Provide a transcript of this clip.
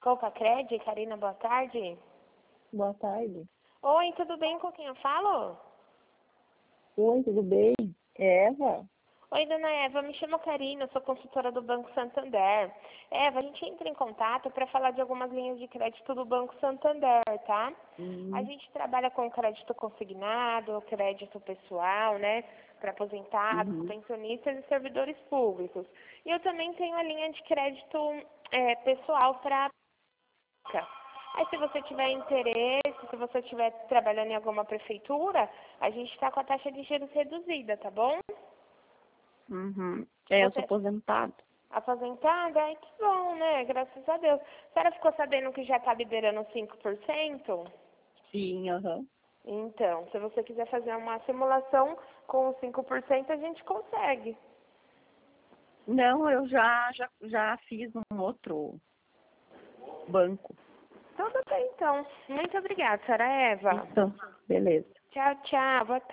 Copa Cred, Karina, boa tarde. Boa tarde. Oi, tudo bem? Com quem eu falo? Oi, tudo bem? Eva? Oi, dona Eva, me chamo Karina, eu sou consultora do Banco Santander. Eva, a gente entra em contato para falar de algumas linhas de crédito do Banco Santander, tá? A gente trabalha com crédito consignado, crédito pessoal, né? Para aposentados, pensionistas e servidores públicos. E eu também tenho a linha de crédito pessoal para... Aí, se você tiver interesse, se você estiver trabalhando em alguma prefeitura, a gente está com a taxa de juros reduzida, tá bom? Eu Você sou aposentado. aposentada? Ai, que bom, né? Graças a Deus. A senhora ficou sabendo que já está liberando 5%? Sim, aham. Então, se você quiser fazer uma simulação com os 5%, a gente consegue. Não, eu já fiz um outro banco. Tudo bem, então. Muito obrigada, senhora Eva. Então, beleza. Tchau, tchau. Boa